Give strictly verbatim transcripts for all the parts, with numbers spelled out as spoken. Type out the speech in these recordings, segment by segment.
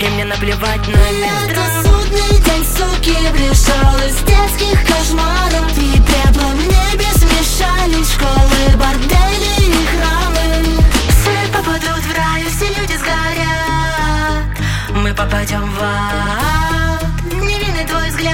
и мне наплевать на метро. Это судный день, суки, пришел из детских кошмаров. И пеплом в небе смешались школы, бордели и храмы. Все попадут в рай, все люди сгорят. Мы попадем в ад, невинный твой взгляд.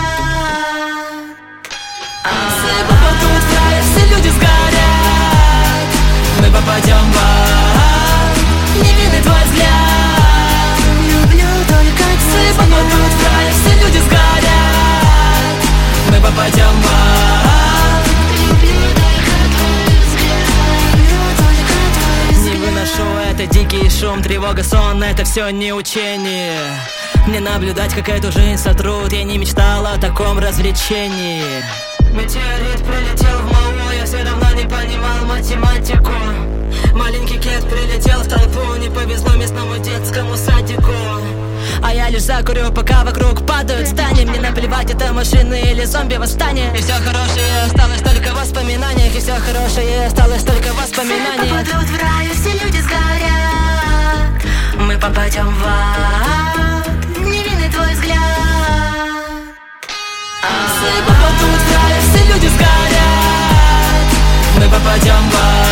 все попадут в рай, все люди сгорят. Мы попадем в ад, невинный твой взгляд. Люблю только Все твой попадут в рай, все люди сгорят. Мы попадем в ад. Люблю только твой взгляд. Люблю только твой взгляд. Не выношу это дикий шум, тревога, сон, это все не учение. Мне наблюдать, как эту жизнь сотрут, я не мечтала о таком развлечении. Метеорит прилетел в МАУ, я все равно не понимал математику. Маленький кет прилетел в толпу, не повезло местному детскому садику. А я лишь закурю, пока вокруг падают здания. Мне наплевать, это машины или зомби восстание. И все хорошее осталось только в воспоминаниях. И все хорошее осталось только в воспоминаниях. Все попадут в рай, все люди сгорят. Мы попадем в ад, Невинный твой взгляд. все попадут в рай, все люди сгорят. Мы попадем в ад.